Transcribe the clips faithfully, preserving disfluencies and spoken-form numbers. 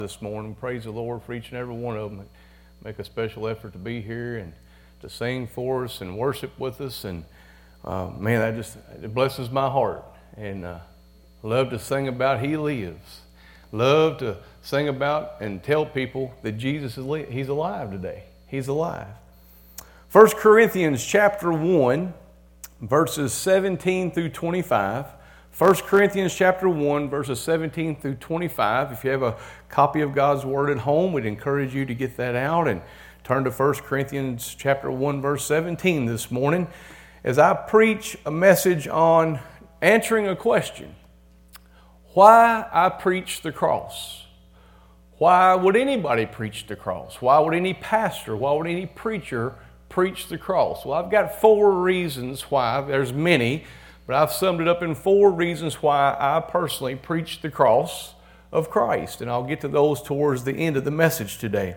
This morning. Praise the Lord for each and every one of them. Make a special effort to be here and to sing for us and worship with us. And uh, man, that just it blesses my heart. And uh, love to sing about He lives. Love to sing about and tell people that Jesus is li- He's alive today. He's alive. First Corinthians chapter one, verses seventeen through twenty-five. First Corinthians chapter one, verses seventeen through twenty-five. If you have a copy of God's Word at home, we'd encourage you to get that out and turn to First Corinthians chapter one, verse seventeen this morning as I preach a message on answering a question. Why I preach the cross. Why would anybody preach the cross? Why would any pastor, why would any preacher preach the cross? Well, I've got four reasons why. There's many. But I've summed it up in four reasons why I personally preach the cross of Christ. And I'll get to those towards the end of the message today.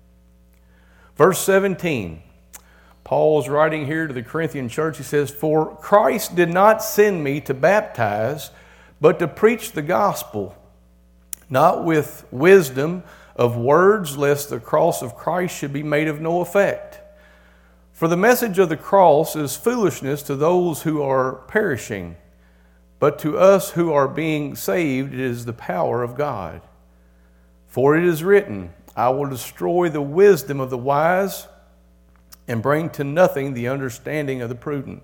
Verse seventeen, Paul is writing here to the Corinthian church. He says, "For Christ did not send me to baptize, but to preach the gospel, not with wisdom of words, lest the cross of Christ should be made of no effect. For the message of the cross is foolishness to those who are perishing, but to us who are being saved it is the power of God. For it is written, I will destroy the wisdom of the wise and bring to nothing the understanding of the prudent.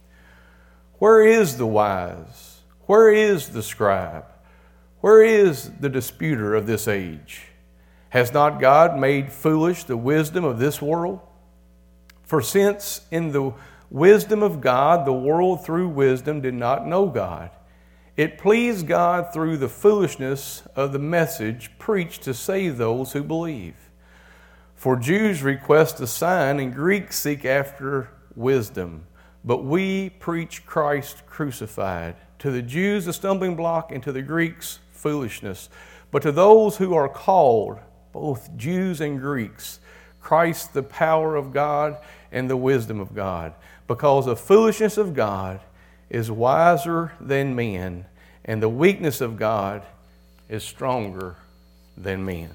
Where is the wise? Where is the scribe? Where is the disputer of this age? Has not God made foolish the wisdom of this world? For since in the wisdom of God, the world through wisdom did not know God, it pleased God through the foolishness of the message preached to save those who believe. For Jews request a sign and Greeks seek after wisdom, but we preach Christ crucified. To the Jews a stumbling block and to the Greeks foolishness. But to those who are called, both Jews and Greeks, Christ the power of God and the wisdom of God, because the foolishness of God is wiser than men, and the weakness of God is stronger than men."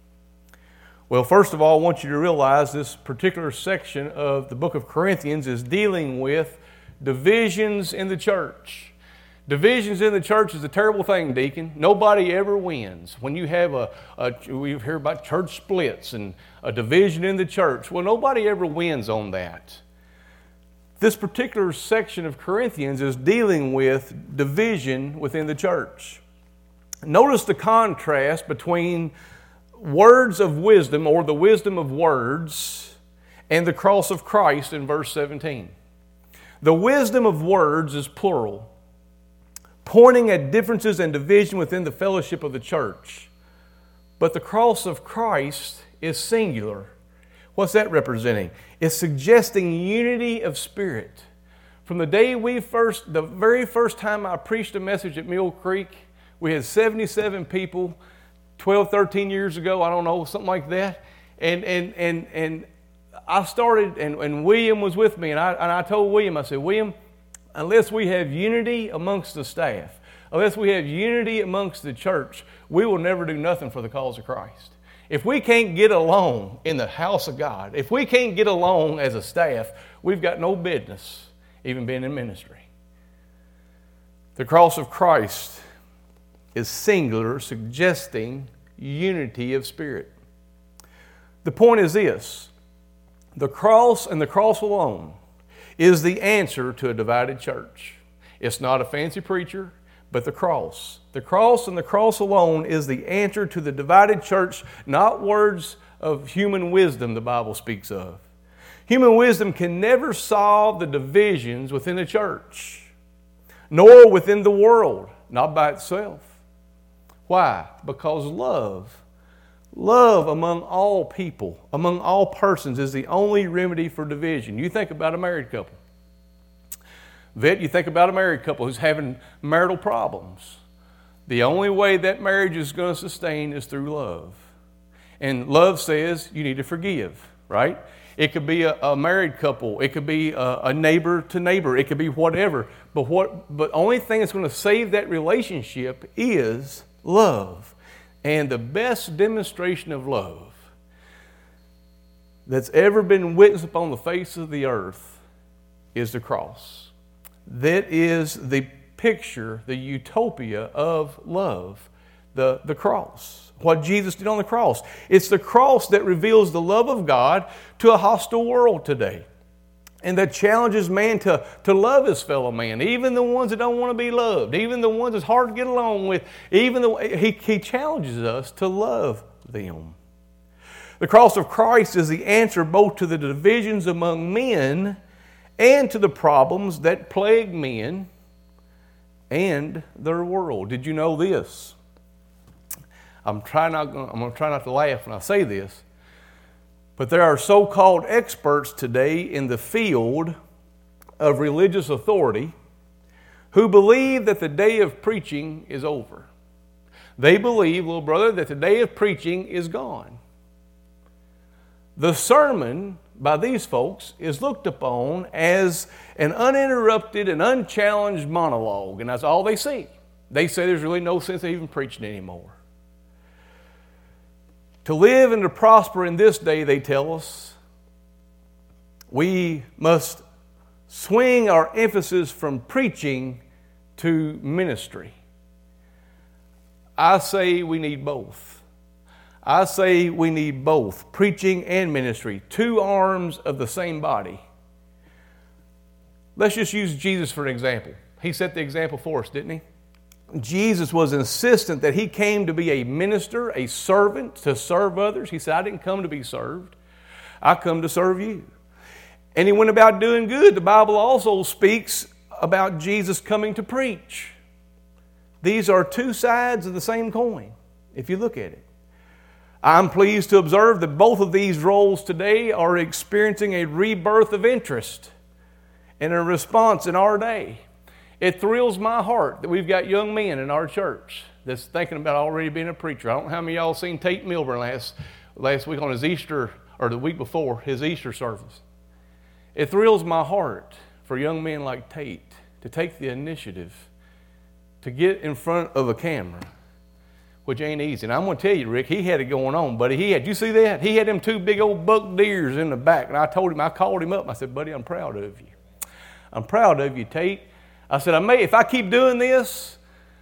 Well, first of all, I want you to realize this particular section of the book of Corinthians is dealing with divisions in the church. Divisions in the church is a terrible thing, deacon. Nobody ever wins. When you have a, a, we hear about church splits and a division in the church. Well, nobody ever wins on that. This particular section of Corinthians is dealing with division within the church. Notice the contrast between words of wisdom, or the wisdom of words, and the cross of Christ in verse seventeen. The wisdom of words is plural, pointing at differences and division within the fellowship of the church. But the cross of Christ is singular. What's that representing? It's suggesting unity of spirit. From the day we first, the very first time I preached a message at Mill Creek, we had seventy-seven people, twelve, thirteen years ago, I don't know, something like that. And and and and I started, and, and William was with me, and I and I told William, I said, William, unless we have unity amongst the staff, unless we have unity amongst the church, we will never do nothing for the cause of Christ. If we can't get along in the house of God, if we can't get along as a staff, we've got no business even being in ministry. The cross of Christ is singular, suggesting unity of spirit. The point is this: the cross and the cross alone is the answer to a divided church. It's not a fancy preacher, but the cross. The cross and the cross alone is the answer to the divided church, not words of human wisdom the Bible speaks of. Human wisdom can never solve the divisions within the church, nor within the world, not by itself. Why? Because love, love among all people, among all persons, is the only remedy for division. You think about a married couple. Vet, you think about a married couple who's having marital problems. The only way that marriage is going to sustain is through love. And love says you need to forgive, right? It could be a, a married couple. It could be a, a neighbor to neighbor. It could be whatever. But what? But only thing that's going to save that relationship is love. And the best demonstration of love that's ever been witnessed upon the face of the earth is the cross. That is the picture, the utopia of love, the, the cross. What Jesus did on the cross. It's the cross that reveals the love of God to a hostile world today. And that challenges man to, to love his fellow man, even the ones that don't want to be loved, even the ones that's hard to get along with. Even the, he, he challenges us to love them. The cross of Christ is the answer both to the divisions among men and to the problems that plague men and their world. Did you know this? I'm trying not, I'm going to try not to laugh when I say this. But there are so-called experts today in the field of religious authority who believe that the day of preaching is over. They believe, little brother, that the day of preaching is gone. The sermon by these folks is looked upon as an uninterrupted and unchallenged monologue, and that's all they see. They say there's really no sense of even preaching anymore. To live and to prosper in this day, they tell us, we must swing our emphasis from preaching to ministry. I say we need both. I say we need both, preaching and ministry, two arms of the same body. Let's just use Jesus for an example. He set the example for us, didn't he? Jesus was insistent that he came to be a minister, a servant, to serve others. He said, I didn't come to be served. I come to serve you. And he went about doing good. The Bible also speaks about Jesus coming to preach. These are two sides of the same coin, if you look at it. I'm pleased to observe that both of these roles today are experiencing a rebirth of interest and a response in our day. It thrills my heart that we've got young men in our church that's thinking about already being a preacher. I don't know how many of y'all seen Tate Milburn last, last week on his Easter, or the week before, his Easter service. It thrills my heart for young men like Tate to take the initiative to get in front of a camera, which ain't easy. And I'm going to tell you, Rick, he had it going on, buddy. He had, you see that? He had them two big old buck deers in the back. And I told him, I called him up, and I said, buddy, I'm proud of you. I'm proud of you, Tate. I said, I may, if I keep doing this,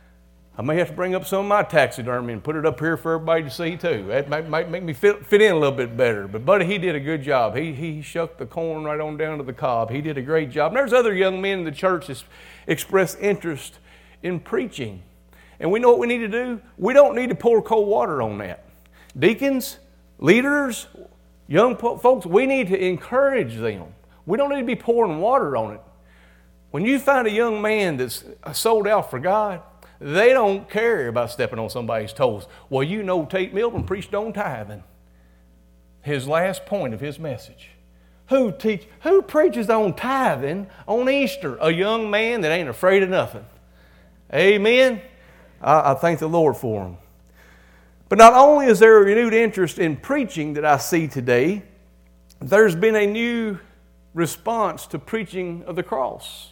I may have to bring up some of my taxidermy and put it up here for everybody to see too. That might, might make me fit, fit in a little bit better. But buddy, he did a good job. He, he shucked the corn right on down to the cob. He did a great job. And there's other young men in the church that express interest in preaching. And we know what we need to do. We don't need to pour cold water on that. Deacons, leaders, young folks, we need to encourage them. We don't need to be pouring water on it. When you find a young man that's sold out for God, they don't care about stepping on somebody's toes. Well, you know Tate Milburn preached on tithing. His last point of his message. Who teach? Who preaches on tithing on Easter? A young man that ain't afraid of nothing. Amen? I, I thank the Lord for him. But not only is there a renewed interest in preaching that I see today, there's been a new response to preaching of the cross.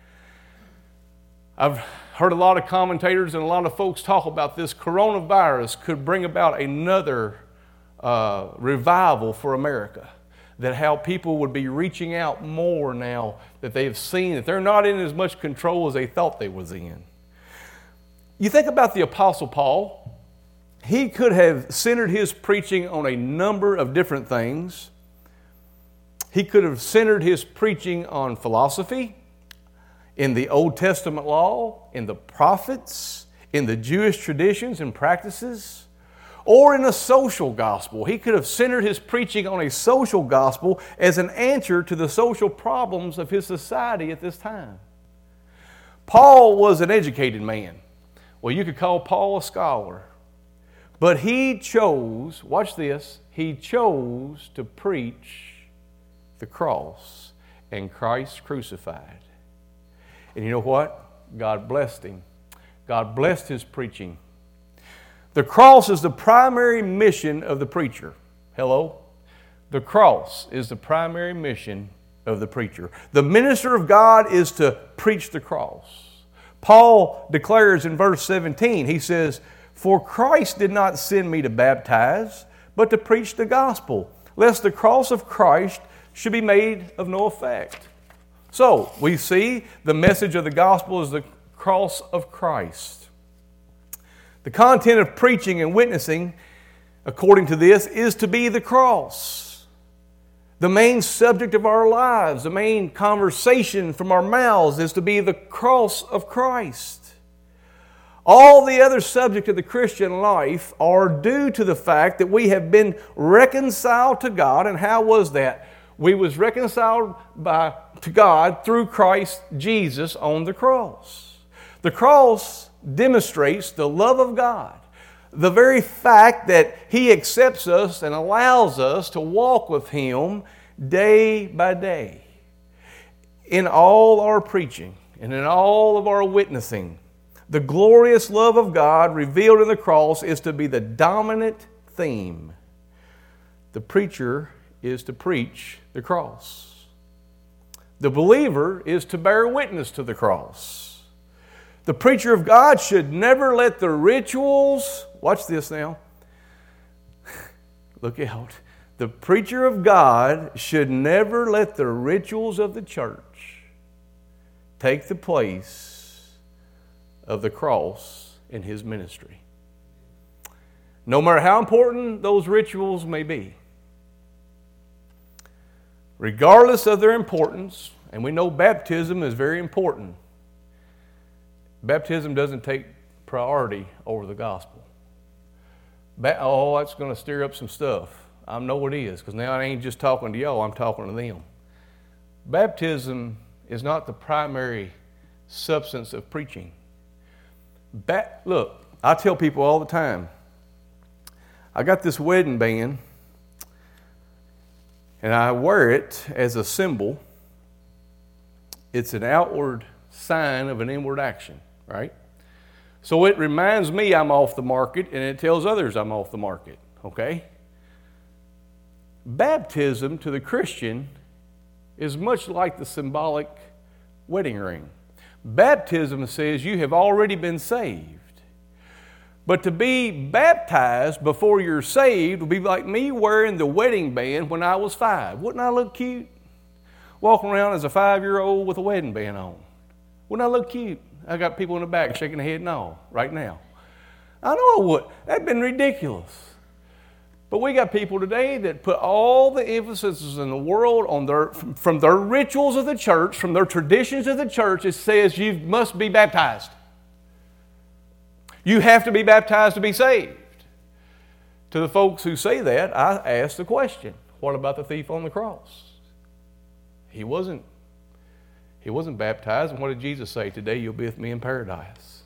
I've heard a lot of commentators and a lot of folks talk about this coronavirus could bring about another uh, revival for America. That how people would be reaching out more now that they've seen that they're not in as much control as they thought they was in. You think about the Apostle Paul. He could have centered his preaching on a number of different things. He could have centered his preaching on philosophy, in the Old Testament law, in the prophets, in the Jewish traditions and practices, or in a social gospel. He could have centered his preaching on a social gospel as an answer to the social problems of his society at this time. Paul was an educated man. Well, you could call Paul a scholar. But he chose, watch this, he chose to preach the cross and Christ crucified. And you know what? God blessed him. God blessed his preaching. The cross is the primary mission of the preacher. Hello? The cross is the primary mission of the preacher. The minister of God is to preach the cross. Paul declares in verse seventeen, he says, For Christ did not send me to baptize, but to preach the gospel, lest the cross of Christ should be made of no effect. So, we see the message of the gospel is the cross of Christ. The content of preaching and witnessing, according to this, is to be the cross. The main subject of our lives, the main conversation from our mouths is to be the cross of Christ. All the other subjects of the Christian life are due to the fact that we have been reconciled to God. And how was that? We was reconciled by, to God through Christ Jesus on the cross. The cross demonstrates the love of God. The very fact that He accepts us and allows us to walk with Him day by day. In all our preaching and in all of our witnessing, the glorious love of God revealed in the cross is to be the dominant theme. The preacher is to preach the cross. The believer is to bear witness to the cross. The preacher of God should never let the rituals, watch this now, look out. The preacher of God should never let the rituals of the church take the place of the cross in his ministry. No matter how important those rituals may be, regardless of their importance, and we know baptism is very important, baptism doesn't take priority over the gospel. Ba- oh, that's going to stir up some stuff. I know it is, because now I ain't just talking to y'all, I'm talking to them. Baptism is not the primary substance of preaching. Ba- Look, I tell people all the time, I got this wedding band, and I wear it as a symbol. It's an outward sign of an inward action, right? So it reminds me I'm off the market, and it tells others I'm off the market, okay? Baptism to the Christian is much like the symbolic wedding ring. Baptism says you have already been saved. But to be baptized before you're saved would be like me wearing the wedding band when I was five. Wouldn't I look cute? Walking around as a five-year-old with a wedding band on. Wouldn't I look cute? I got people in the back shaking their head no right now. I know I would. That'd been ridiculous. But we got people today that put all the emphasis in the world on their, from their rituals of the church, from their traditions of the church, it says you must be baptized. You have to be baptized to be saved. To the folks who say that, I ask the question, what about the thief on the cross? He wasn't, he wasn't baptized, and what did Jesus say? Today you'll be with me in paradise.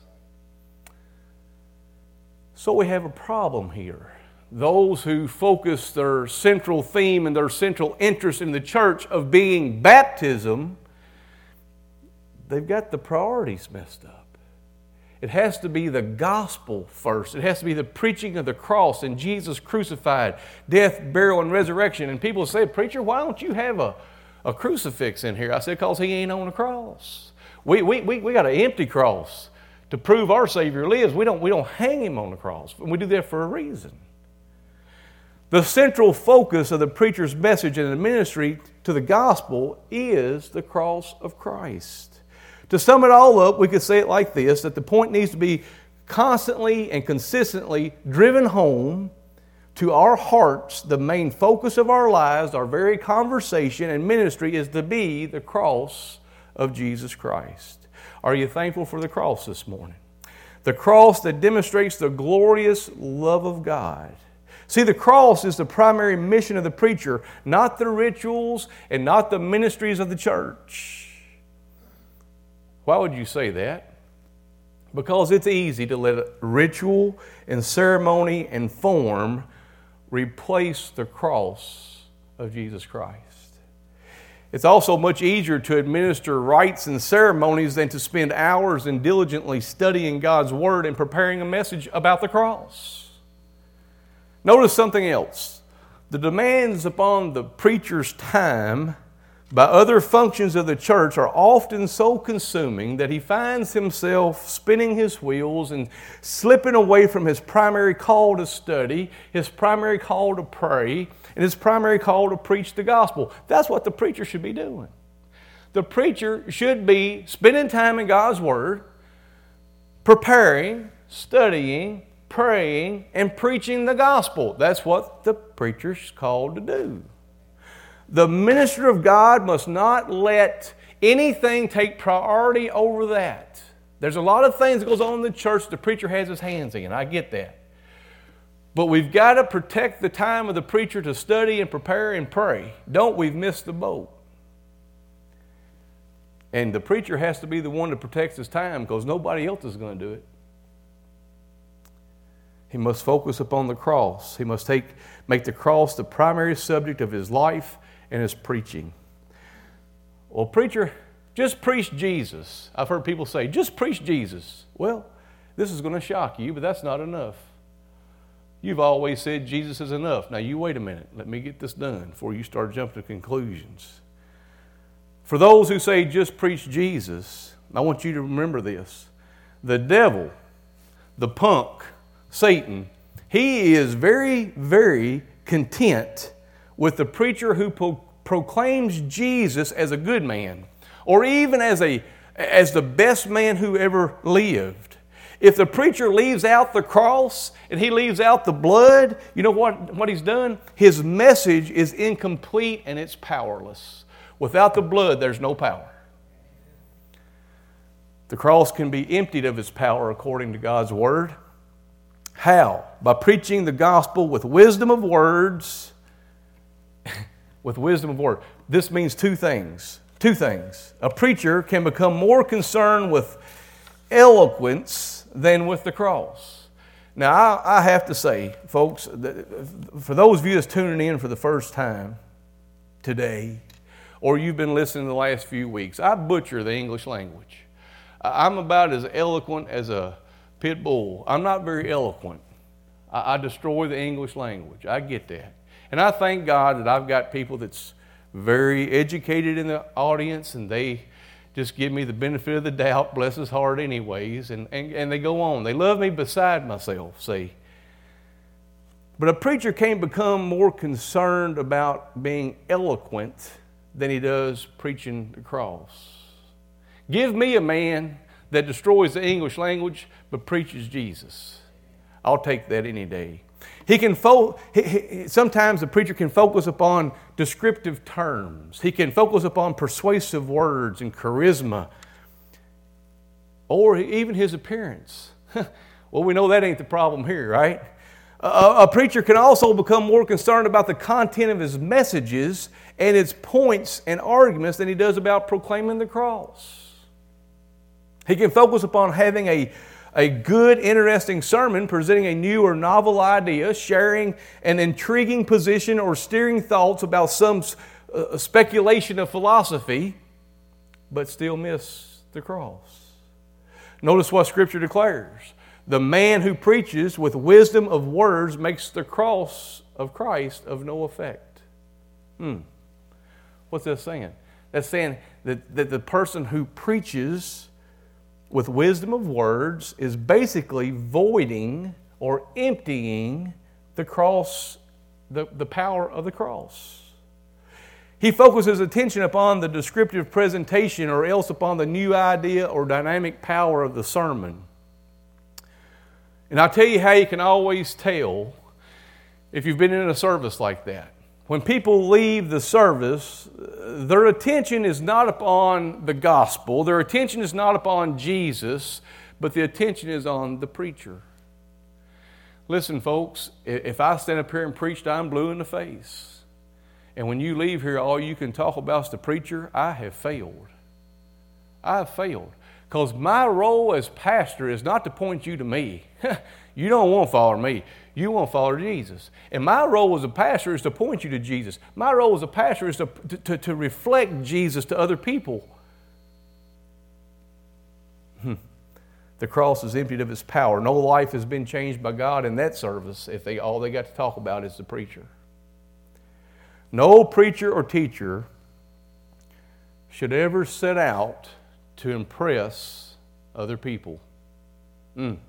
So we have a problem here. Those who focus their central theme and their central interest in the church of being baptism, they've got the priorities messed up. It has to be the gospel first. It has to be the preaching of the cross and Jesus crucified, death, burial, and resurrection. And people say, preacher, why don't you have a, a crucifix in here? I said, because he ain't on the cross. We, we, we, we got an empty cross to prove our Savior lives. We don't, we don't hang him on the cross. We do that for a reason. The central focus of the preacher's message and the ministry to the gospel is the cross of Christ. To sum it all up, we could say it like this, that the point needs to be constantly and consistently driven home to our hearts. The main focus of our lives, our very conversation and ministry is to be the cross of Jesus Christ. Are you thankful for the cross this morning? The cross that demonstrates the glorious love of God. See, the cross is the primary mission of the preacher, not the rituals and not the ministries of the church. Why would you say that? Because it's easy to let ritual and ceremony and form replace the cross of Jesus Christ. It's also much easier to administer rites and ceremonies than to spend hours in diligently studying God's Word and preparing a message about the cross. Notice something else. The demands upon the preacher's time by other functions of the church are often so consuming that he finds himself spinning his wheels and slipping away from his primary call to study, his primary call to pray, and his primary call to preach the gospel. That's what the preacher should be doing. The preacher should be spending time in God's Word, preparing, studying, praying, and preaching the gospel. That's what the preacher's called to do. The minister of God must not let anything take priority over that. There's a lot of things that goes on in the church the preacher has his hands in. I get that. But we've got to protect the time of the preacher to study and prepare and pray. Don't we've missed the boat. And the preacher has to be the one that protects his time because nobody else is going to do it. He must focus upon the cross. He must take, make the cross the primary subject of his life and his preaching. Well, preacher, just preach Jesus. I've heard people say, just preach Jesus. Well, this is going to shock you, but that's not enough. You've always said Jesus is enough. Now, you wait a minute. Let me get this done before you start jumping to conclusions. For those who say just preach Jesus, I want you to remember this. The devil, the punk, Satan, he is very, very content with the preacher who pro- proclaims Jesus as a good man, or even as a as the best man who ever lived. If the preacher leaves out the cross and he leaves out the blood, you know what, what he's done? His message is incomplete and it's powerless. Without the blood, there's no power. The cross can be emptied of its power according to God's Word. How? By preaching the gospel with wisdom of words. With wisdom of word. This means two things. Two things. A preacher can become more concerned with eloquence than with the cross. Now, I, I have to say, folks, that for those of you that's tuning in for the first time today, or you've been listening the last few weeks, I butcher the English language. I'm about as eloquent as a pit bull. I'm not very eloquent. I, I destroy the English language. I get that. And I thank God that I've got people that's very educated in the audience, and they just give me the benefit of the doubt, bless his heart anyways, and, and, and they go on. They love me beside myself, see. But a preacher can't become more concerned about being eloquent than he does preaching the cross. Give me a man that destroys the English language but preaches Jesus. I'll take that any day. He can fo- he, he, sometimes the preacher can focus upon descriptive terms. He can focus upon persuasive words and charisma, or even his appearance. Well, we know that ain't the problem here, right? A, a preacher can also become more concerned about the content of his messages and its points and arguments than he does about proclaiming the cross. He can focus upon having a A good, interesting sermon, presenting a new or novel idea, sharing an intriguing position, or steering thoughts about some uh, speculation of philosophy, but still miss the cross. Notice what Scripture declares. The man who preaches with wisdom of words makes the cross of Christ of no effect. Hmm. What's that saying? That's saying that, that the person who preaches with wisdom of words is basically voiding or emptying the cross, the, the power of the cross. He focuses attention upon the descriptive presentation or else upon the new idea or dynamic power of the sermon. And I'll tell you how you can always tell if you've been in a service like that. When people leave the service, their attention is not upon the gospel, their attention is not upon Jesus, but the attention is on the preacher. Listen, folks, if I stand up here and preach till I'm blue in the face, and when you leave here, all you can talk about is the preacher, I have failed. I have failed. Because my role as pastor is not to point you to me. You don't want to follow me. You want to follow Jesus. And my role as a pastor is to point you to Jesus. My role as a pastor is to, to, to reflect Jesus to other people. Hmm. The cross is emptied of its power. No life has been changed by God in that service if they all they got to talk about is the preacher. No preacher or teacher should ever set out to impress other people. Mm.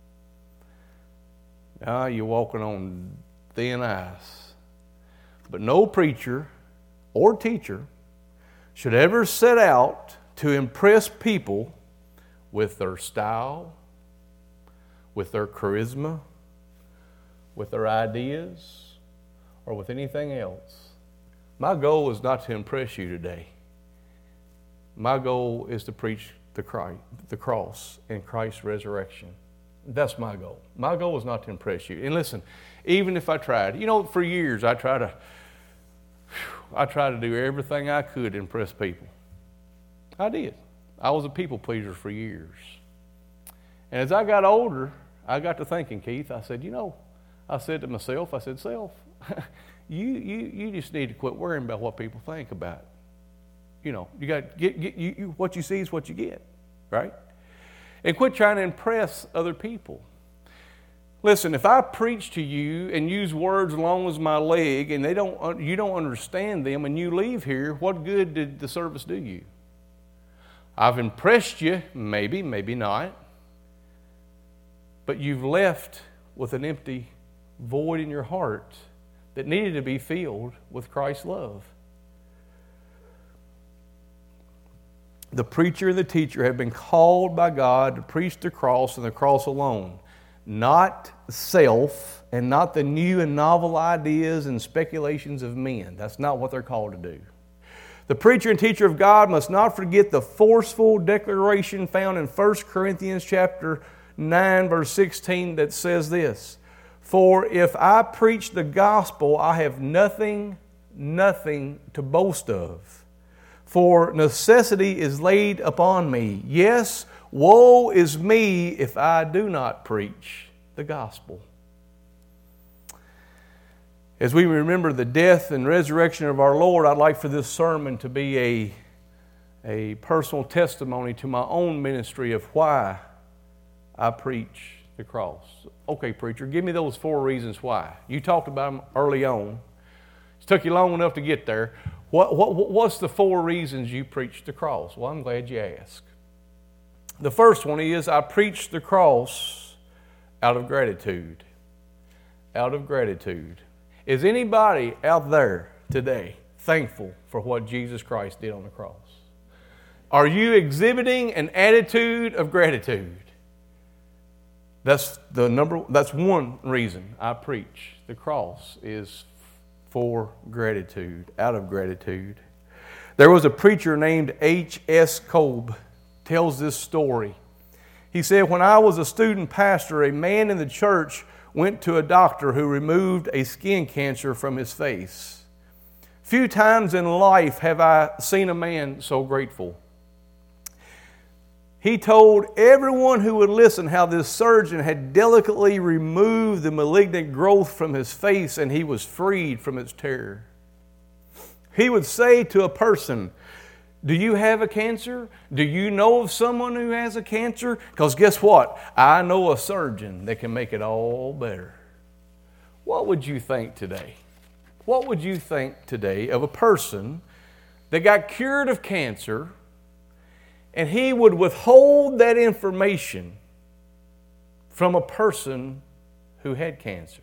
Now you're walking on thin ice. But no preacher or teacher should ever set out to impress people with their style, with their charisma, with their ideas, or with anything else. My goal is not to impress you today. My goal is to preach the Christ, the cross and Christ's resurrection. That's my goal. My goal is not to impress you. And listen, even if I tried, you know, for years I try to, I tried to do everything I could to impress people. I did. I was a people pleaser for years. And as I got older, I got to thinking, Keith, I said, you know, I said to myself, I said, self, you you you just need to quit worrying about what people think about it. You know, you got get get you, you what you see is what you get, right? And quit trying to impress other people. Listen, if I preach to you and use words long as my leg, and they don't, you don't understand them, and you leave here, what good did the service do you? I've impressed you, maybe, maybe not, but you've left with an empty void in your heart that needed to be filled with Christ's love. The preacher and the teacher have been called by God to preach the cross and the cross alone, not self and not the new and novel ideas and speculations of men. That's not what they're called to do. The preacher and teacher of God must not forget the forceful declaration found in First Corinthians chapter nine, verse sixteen that says this, "For if I preach the gospel, I have nothing, nothing to boast of. For necessity is laid upon me. Yes, woe is me if I do not preach the gospel." As we remember the death and resurrection of our Lord, I'd like for this sermon to be a, a personal testimony to my own ministry of why I preach the cross. Okay, preacher, give me those four reasons why. You talked about them early on. It took you long enough to get there. What, what, what's the four reasons you preach the cross? Well, I'm glad you asked. The first one is I preach the cross out of gratitude. Out of gratitude. Is anybody out there today thankful for what Jesus Christ did on the cross? Are you exhibiting an attitude of gratitude? That's the number. That's one reason I preach the cross is for gratitude, out of gratitude. There was a preacher named H S Kolb, tells this story. He said, when I was a student pastor, a man in the church went to a doctor who removed a skin cancer from his face. Few times in life have I seen a man so grateful. He told everyone who would listen how this surgeon had delicately removed the malignant growth from his face and he was freed from its terror. He would say to a person, "Do you have a cancer? Do you know of someone who has a cancer? Because guess what? I know a surgeon that can make it all better." What would you think today? What would you think today of a person that got cured of cancer and he would withhold that information from a person who had cancer?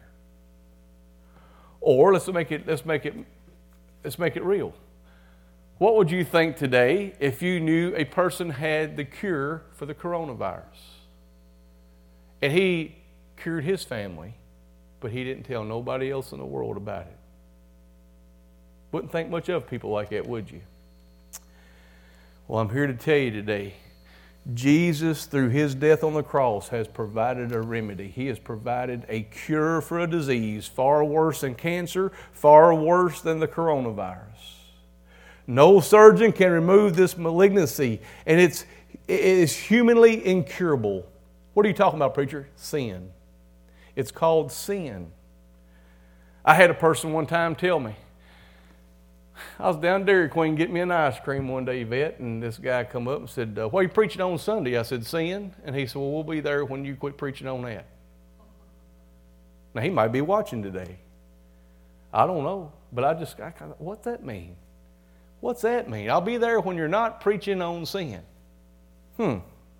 Or let's make it, let's make it, let's make it real. What would you think today if you knew a person had the cure for the coronavirus and he cured his family, but he didn't tell nobody else in the world about it? Wouldn't think much of people like that, would you? Well, I'm here to tell you today, Jesus, through His death on the cross, has provided a remedy. He has provided a cure for a disease far worse than cancer, far worse than the coronavirus. No surgeon can remove this malignancy, and it's, it is humanly incurable. What are you talking about, preacher? Sin. It's called sin. I had a person one time tell me, I was down Dairy Queen getting me an ice cream one day, Yvette, and this guy come up and said, uh, "What are you preaching on Sunday?" I said, "Sin." And he said, "Well, we'll be there when you quit preaching on that." Now, he might be watching today. I don't know, but I just, I kind of, what's that mean? What's that mean? I'll be there when you're not preaching on sin. Hmm.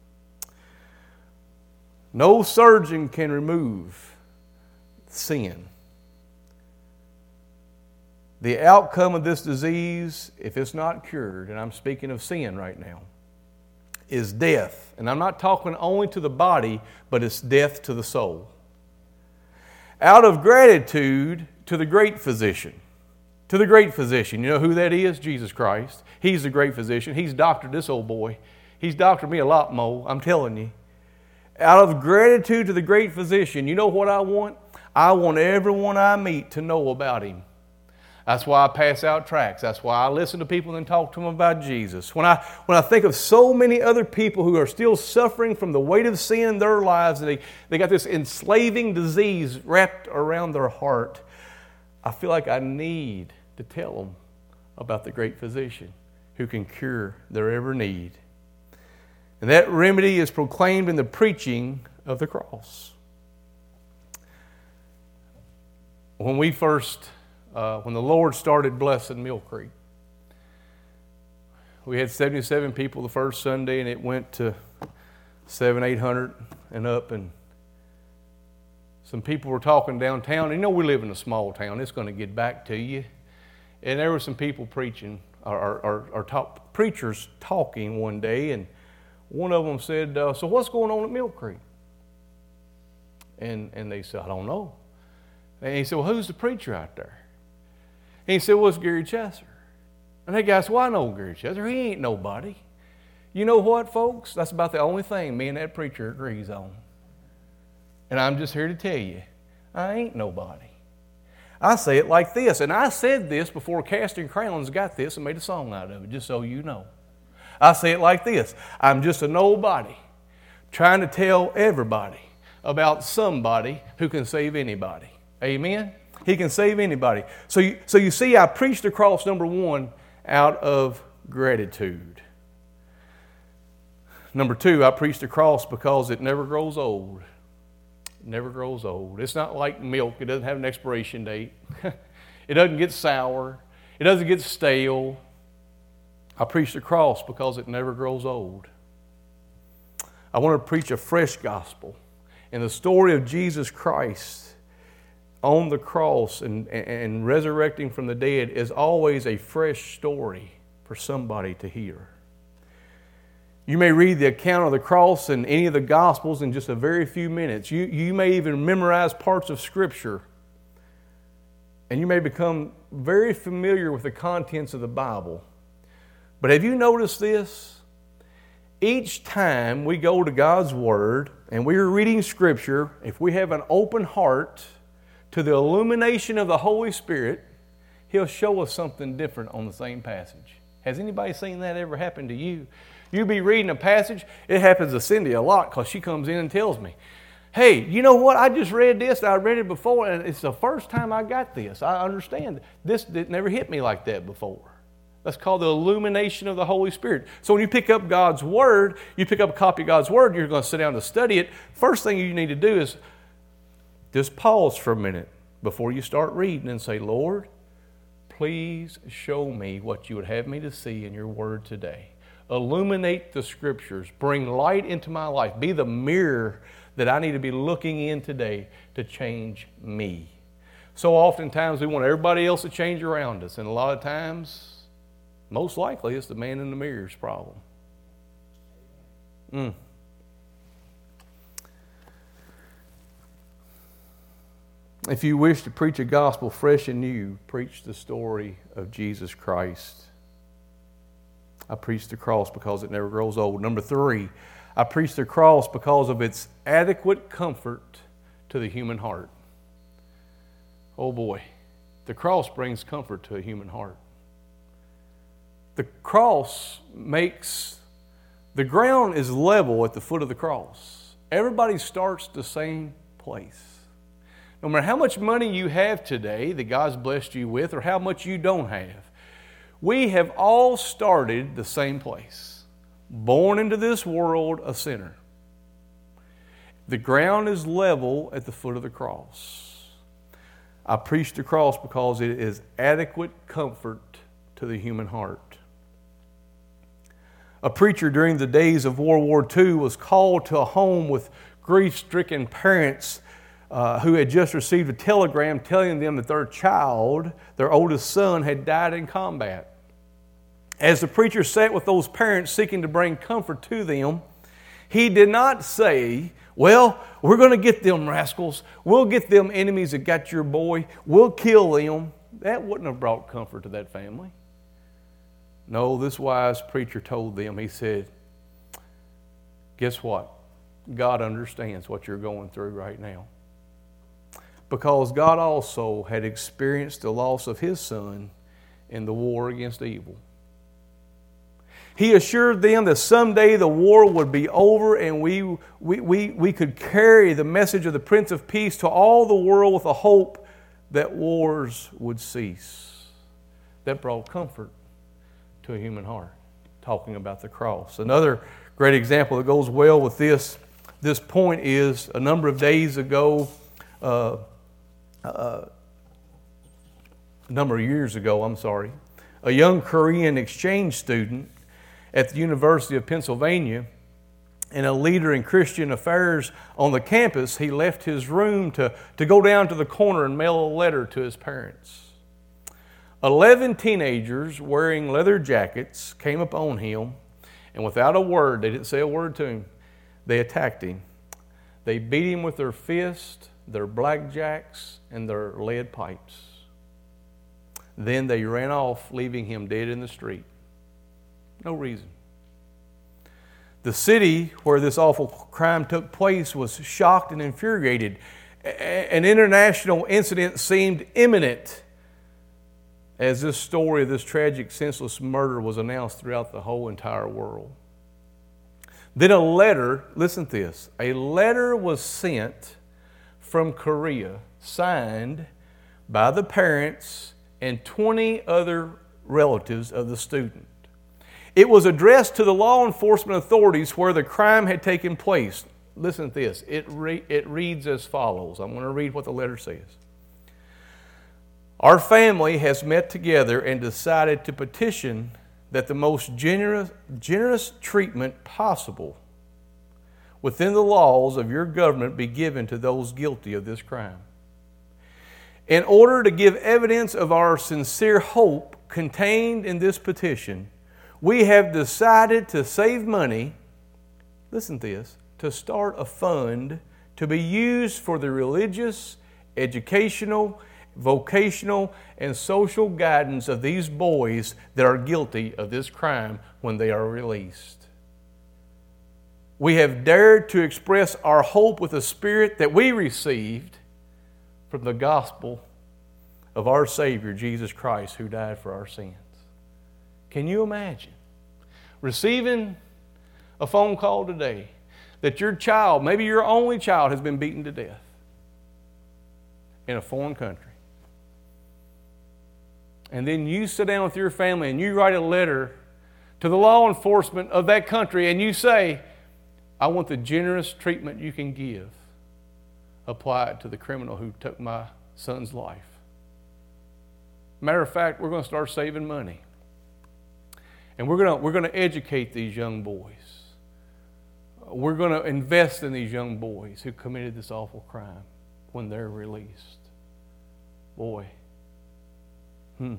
No surgeon can remove sin. The outcome of this disease, if it's not cured, and I'm speaking of sin right now, is death. And I'm not talking only to the body, but it's death to the soul. Out of gratitude to the great physician. To the great physician. You know who that is? Jesus Christ. He's the great physician. He's doctored this old boy. He's doctored me a lot more, I'm telling you. Out of gratitude to the great physician, you know what I want? I want everyone I meet to know about him. That's why I pass out tracts. That's why I listen to people and talk to them about Jesus. When I, when I think of so many other people who are still suffering from the weight of sin in their lives, and they, they got this enslaving disease wrapped around their heart, I feel like I need to tell them about the great physician who can cure their every need. And that remedy is proclaimed in the preaching of the cross. When we first... Uh, when the Lord started blessing Mill Creek, we had seventy-seven people the first Sunday, and it went to seven, eight hundred and up. And some people were talking downtown. You know, we live in a small town. It's going to get back to you. And there were some people preaching, or, or, or talk, preachers talking one day, and one of them said, uh, "So what's going on at Mill Creek?" And and they said, "I don't know." And he said, "Well, who's the preacher out there?" And he said, "Well, it's Gary Chesser." And that guy said, "Well, I know Gary Chesser. He ain't nobody." You know what, folks? That's about the only thing me and that preacher agrees on. And I'm just here to tell you, I ain't nobody. I say it like this, and I said this before Casting Crowns got this and made a song out of it, just so you know. I say it like this: I'm just a nobody trying to tell everybody about somebody who can save anybody. Amen? He can save anybody. So you, so you see, I preached the cross, number one, out of gratitude. Number two, I preached the cross because it never grows old. It never grows old. It's not like milk. It doesn't have an expiration date. It doesn't get sour. It doesn't get stale. I preached the cross because it never grows old. I want to preach a fresh gospel. And the story of Jesus Christ on the cross and, and, and resurrecting from the dead is always a fresh story for somebody to hear. You may read the account of the cross in any of the Gospels in just a very few minutes. You, you may even memorize parts of Scripture, and you may become very familiar with the contents of the Bible. But have you noticed this? Each time we go to God's Word and we're reading Scripture, if we have an open heart to the illumination of the Holy Spirit, He'll show us something different on the same passage. Has anybody seen that ever happen to you? You be reading a passage, it happens to Cindy a lot because she comes in and tells me, "Hey, you know what? I just read this. I read it before, and it's the first time I got this. I understand. This did never hit me like that before." That's called the illumination of the Holy Spirit. So when you pick up God's Word, you pick up a copy of God's Word, and you're going to sit down to study it. First thing you need to do is just pause for a minute before you start reading and say, "Lord, please show me what you would have me to see in your Word today. Illuminate the Scriptures. Bring light into my life. Be the mirror that I need to be looking in today to change me." So oftentimes we want everybody else to change around us, and a lot of times, most likely, it's the man in the mirror's problem. Mm. If you wish to preach a gospel fresh and new, preach the story of Jesus Christ. I preach the cross because it never grows old. Number three, I preach the cross because of its adequate comfort to the human heart. Oh boy, the cross brings comfort to a human heart. The cross makes, the ground is level at the foot of the cross. Everybody starts the same place. No matter how much money you have today that God's blessed you with, or how much you don't have, we have all started the same place. Born into this world a sinner. The ground is level at the foot of the cross. I preach the cross because it is adequate comfort to the human heart. A preacher during the days of World War Two was called to a home with grief-stricken parents uh, who had just received a telegram telling them that their child, their oldest son, had died in combat. As the preacher sat with those parents seeking to bring comfort to them, he did not say, well, we're going to get them rascals. We'll get them enemies that got your boy. We'll kill them. That wouldn't have brought comfort to that family. No, this wise preacher told them, he said, guess what? God understands what you're going through right now. Because God also had experienced the loss of His Son in the war against evil. He assured them that someday the war would be over and we, we, we, we could carry the message of the Prince of Peace to all the world with a hope that wars would cease. That brought comfort to a human heart, talking about the cross. Another great example that goes well with this, this point is a number of days ago, uh, uh, a number of years ago, I'm sorry, a young Korean exchange student at the University of Pennsylvania and a leader in Christian affairs on the campus, he left his room to, to go down to the corner and mail a letter to his parents. Eleven teenagers wearing leather jackets came upon him, and without a word, they didn't say a word to him, they attacked him. They beat him with their fists, their blackjacks, and their lead pipes. Then they ran off, leaving him dead in the street. No reason. The city where this awful crime took place was shocked and infuriated. An international incident seemed imminent as this story of this tragic, senseless murder was announced throughout the whole entire world. Then a letter, listen to this, a letter was sent from Korea, signed by the parents and twenty other relatives of the student. It was addressed to the law enforcement authorities where the crime had taken place. Listen to this. It, re- it reads as follows. I'm going to read what the letter says. Our family has met together and decided to petition that the most generous, generous treatment possible within the laws of your government be given to those guilty of this crime. In order to give evidence of our sincere hope contained in this petition, we have decided to save money, listen to this, to start a fund to be used for the religious, educational, vocational, and social guidance of these boys that are guilty of this crime when they are released. We have dared to express our hope with the Spirit that we received from the gospel of our Savior, Jesus Christ, who died for our sins. Can you imagine receiving a phone call today that your child, maybe your only child, has been beaten to death in a foreign country? And then you sit down with your family and you write a letter to the law enforcement of that country and you say, I want the generous treatment you can give. Apply it to the criminal who took my son's life. Matter of fact, we're going to start saving money. And we're going to, we're going to educate these young boys. We're going to invest in these young boys who committed this awful crime when they're released. Boy. Hmm.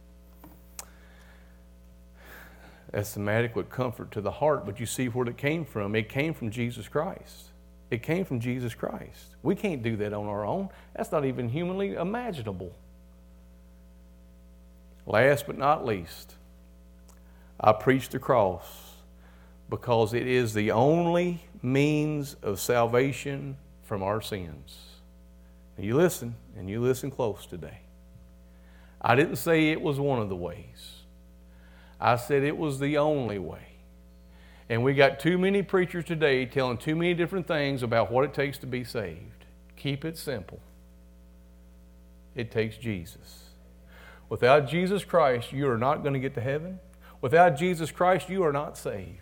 That's some adequate comfort to the heart, but you see where it came from. It came from Jesus Christ. It came from Jesus Christ. We can't do that on our own. That's not even humanly imaginable. Last but not least, I preach the cross because it is the only means of salvation from our sins. And you listen, and you listen close today. I didn't say it was one of the ways. I said it was the only way. And we got too many preachers today telling too many different things about what it takes to be saved. Keep it simple. It takes Jesus. Without Jesus Christ, you are not going to get to heaven. Without Jesus Christ, you are not saved.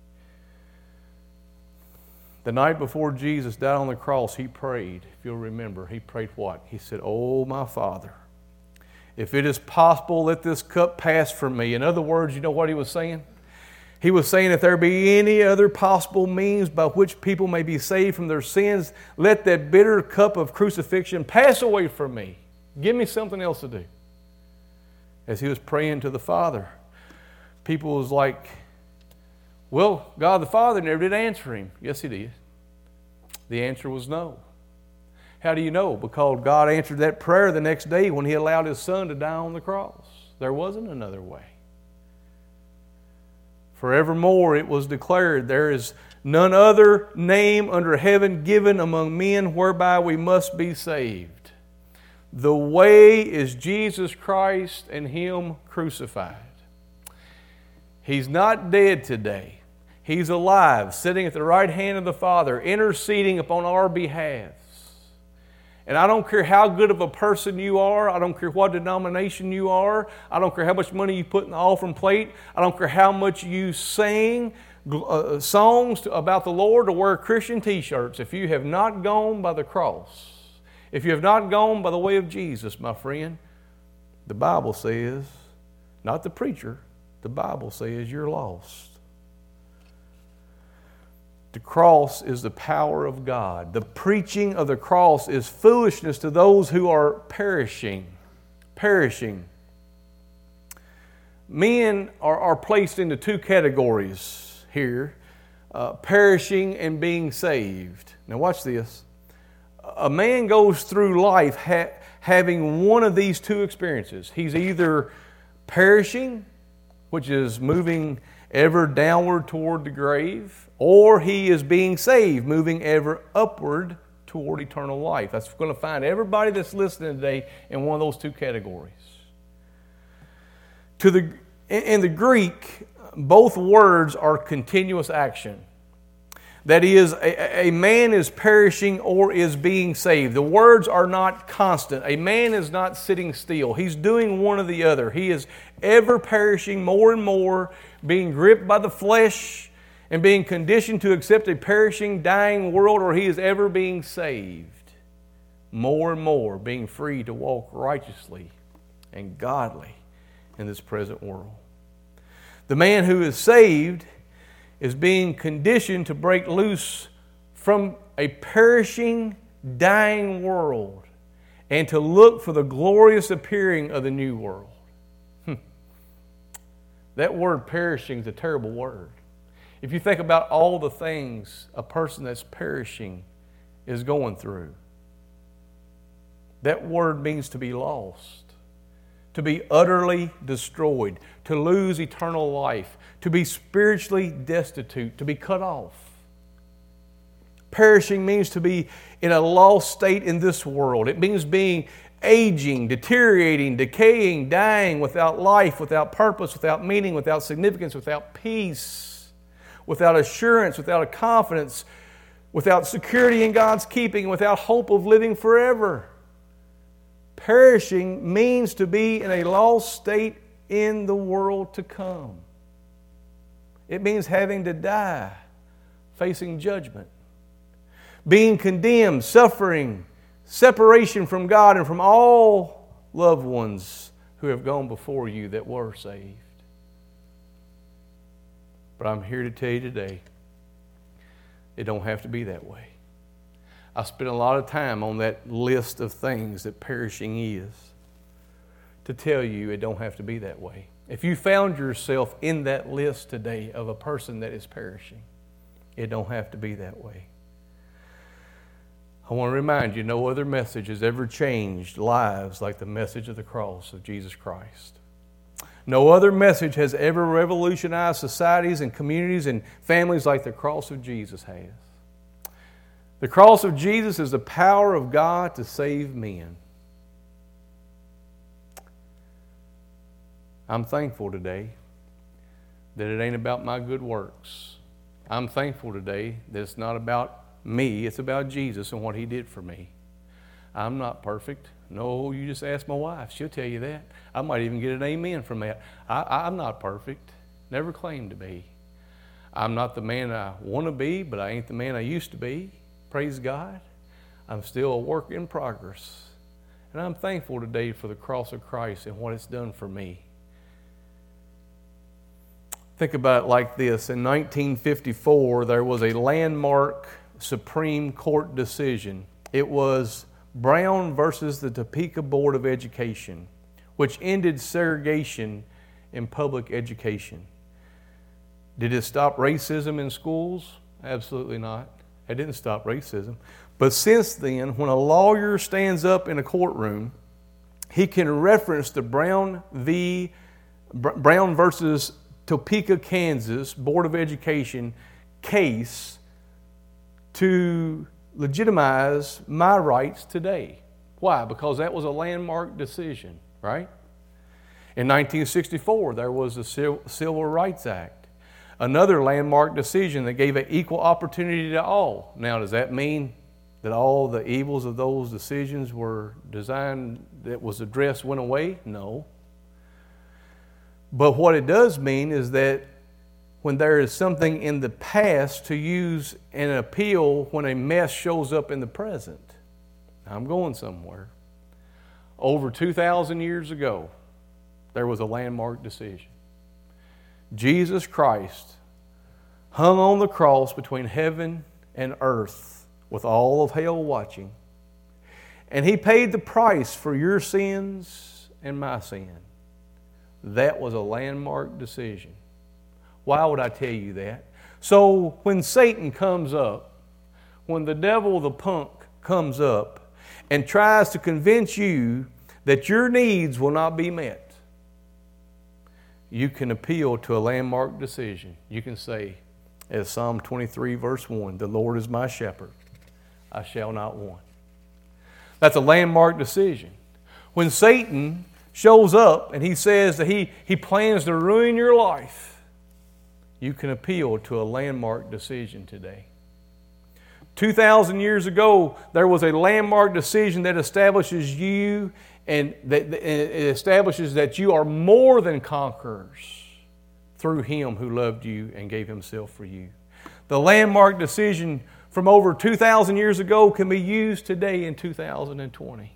The night before Jesus died on the cross, He prayed. If you'll remember, He prayed what? He said, "Oh, my Father, if it is possible, let this cup pass from me." In other words, you know what He was saying? He was saying, if there be any other possible means by which people may be saved from their sins, let that bitter cup of crucifixion pass away from me. Give me something else to do. As he was praying to the Father, people was like, well, God the Father never did answer him. Yes, he did. The answer was no. How do you know? Because God answered that prayer the next day when he allowed his Son to die on the cross. There wasn't another way. Forevermore it was declared, there is none other name under heaven given among men whereby we must be saved. The way is Jesus Christ and him crucified. He's not dead today. He's alive, sitting at the right hand of the Father, interceding upon our behalf. And I don't care how good of a person you are. I don't care what denomination you are. I don't care how much money you put in the offering plate. I don't care how much you sing uh, songs to, about the Lord or wear Christian t-shirts. If you have not gone by the cross, if you have not gone by the way of Jesus, my friend, the Bible says, not the preacher, the Bible says you're lost. The cross is the power of God. The preaching of the cross is foolishness to those who are perishing. Perishing. Men are, are placed into two categories here. Uh, perishing and being saved. Now watch this. A man goes through life ha- having one of these two experiences. He's either perishing, which is moving ever downward toward the grave, or he is being saved, moving ever upward toward eternal life. That's going to find everybody that's listening today in one of those two categories. To the, in the Greek, both words are continuous action. That is, a, a man is perishing or is being saved. The words are not constant. A man is not sitting still. He's doing one or the other. He is ever perishing more and more, being gripped by the flesh and being conditioned to accept a perishing, dying world, or he is ever being saved more and more, being free to walk righteously and godly in this present world. The man who is saved is being conditioned to break loose from a perishing, dying world and to look for the glorious appearing of the new world. Hmm. That word perishing is a terrible word. If you think about all the things a person that's perishing is going through, that word means to be lost, to be utterly destroyed, to lose eternal life, to be spiritually destitute, to be cut off. Perishing means to be in a lost state in this world. It means being aging, deteriorating, decaying, dying without life, without purpose, without meaning, without significance, without peace, without assurance, without a confidence, without security in God's keeping, without hope of living forever. Perishing means to be in a lost state in the world to come. It means having to die, facing judgment, being condemned, suffering, separation from God and from all loved ones who have gone before you that were saved. But I'm here to tell you today, it don't have to be that way. I spent a lot of time on that list of things that perishing is to tell you it don't have to be that way. If you found yourself in that list today of a person that is perishing, it don't have to be that way. I want to remind you, no other message has ever changed lives like the message of the cross of Jesus Christ. No other message has ever revolutionized societies and communities and families like the cross of Jesus has. The cross of Jesus is the power of God to save men. I'm thankful today that it ain't about my good works. I'm thankful today that it's not about me, it's about Jesus and what He did for me. I'm not perfect. No, you just ask my wife. She'll tell you that. I might even get an amen from that. I, I'm not perfect. Never claimed to be. I'm not the man I want to be, but I ain't the man I used to be. Praise God. I'm still a work in progress. And I'm thankful today for the cross of Christ and what it's done for me. Think about it like this. In nineteen fifty-four, there was a landmark Supreme Court decision. It was Brown versus the Topeka Board of Education, which ended segregation in public education. Did it stop racism in schools? Absolutely not. It didn't stop racism. But since then, when a lawyer stands up in a courtroom, he can reference the Brown v. Brown versus Topeka, Kansas Board of Education case to legitimize my rights today. Why? Because that was a landmark decision, right? In nineteen sixty-four, there was the Civil Rights Act, another landmark decision that gave an equal opportunity to all. Now, does that mean that all the evils of those decisions were designed, that was addressed, went away? No. But what it does mean is that when there is something in the past, to use an appeal when a mess shows up in the present. I'm going somewhere. Over two thousand years ago, there was a landmark decision. Jesus Christ hung on the cross between heaven and earth with all of hell watching. And He paid the price for your sins and my sin. That was a landmark decision. Why would I tell you that? So when Satan comes up, when the devil, the punk, comes up and tries to convince you that your needs will not be met, you can appeal to a landmark decision. You can say, as Psalm twenty-three verse one, the Lord is my shepherd, I shall not want. That's a landmark decision. When Satan shows up and he says that he, he plans to ruin your life, you can appeal to a landmark decision today. two thousand years ago, there was a landmark decision that establishes you and that it establishes that you are more than conquerors through Him who loved you and gave Himself for you. The landmark decision from over two thousand years ago can be used today in two thousand twenty.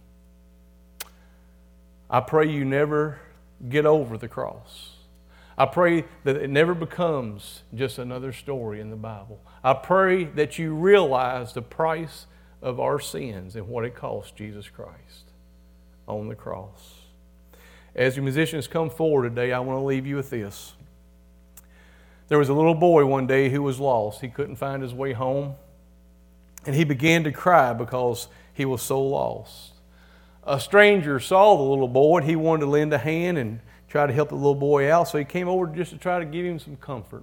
I pray you never get over the cross. I pray that it never becomes just another story in the Bible. I pray that you realize the price of our sins and what it cost Jesus Christ on the cross. As your musicians come forward today, I want to leave you with this. There was a little boy one day who was lost. He couldn't find his way home. And he began to cry because he was so lost. A stranger saw the little boy and he wanted to lend a hand and try to help the little boy out. So he came over just to try to give him some comfort.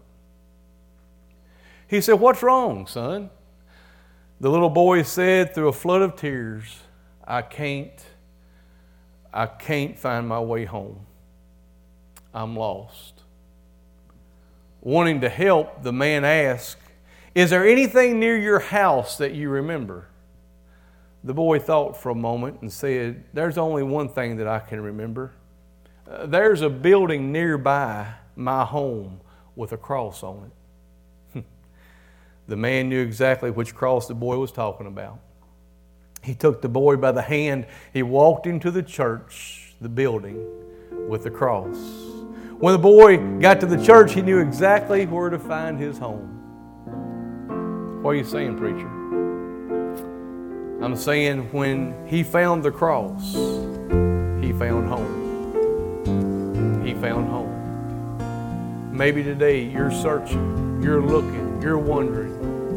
He said, "What's wrong, son?" The little boy said through a flood of tears, I can't, I can't find my way home. I'm lost." Wanting to help, the man asked, "Is there anything near your house that you remember?" The boy thought for a moment and said, "There's only one thing that I can remember. Uh, there's a building nearby my home with a cross on it." The man knew exactly which cross the boy was talking about. He took the boy by the hand. He walked into the church, the building, with the cross. When the boy got to the church, he knew exactly where to find his home. What are you saying, preacher? I'm saying when he found the cross, he found home. He found home. Maybe today you're searching, you're looking, you're wondering,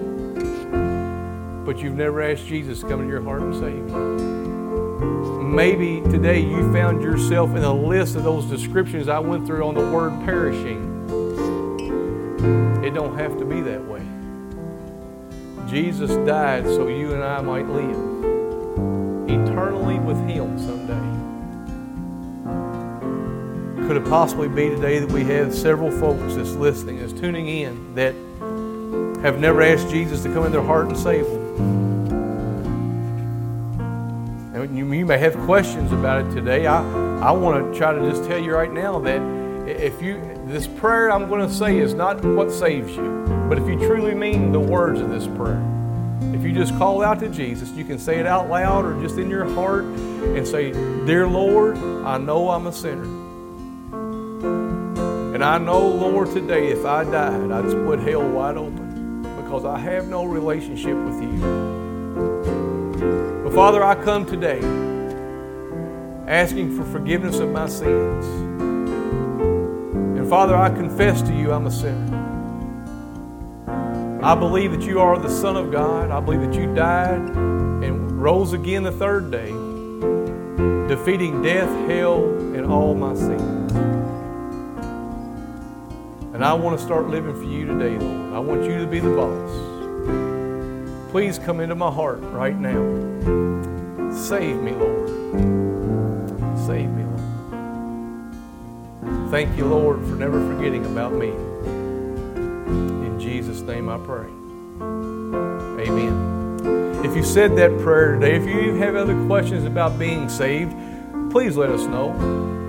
but you've never asked Jesus to come into your heart and save you. Maybe today you found yourself in a list of those descriptions I went through on the word perishing. It don't have to be that way. Jesus died so you and I might live eternally with Him someday. Could it possibly be today that we have several folks that's listening, that's tuning in, that have never asked Jesus to come in their heart and save them? And you, you may have questions about it today. I, I want to try to just tell you right now that if you, this prayer I'm going to say is not what saves you, but if you truly mean the words of this prayer, if you just call out to Jesus, you can say it out loud or just in your heart and say, "Dear Lord, I know I'm a sinner, and And I know, Lord, today if I died, I'd split hell wide open because I have no relationship with you. But Father, I come today asking for forgiveness of my sins. And Father, I confess to you I'm a sinner. I believe that you are the Son of God. I believe that you died and rose again the third day, defeating death, hell, and all my sins. And I want to start living for you today, Lord. I want you to be the boss. Please come into my heart right now. Save me, Lord. Save me, Lord. Thank you, Lord, for never forgetting about me. In Jesus' name I pray. Amen. If you said that prayer today, if you have other questions about being saved, please let us know.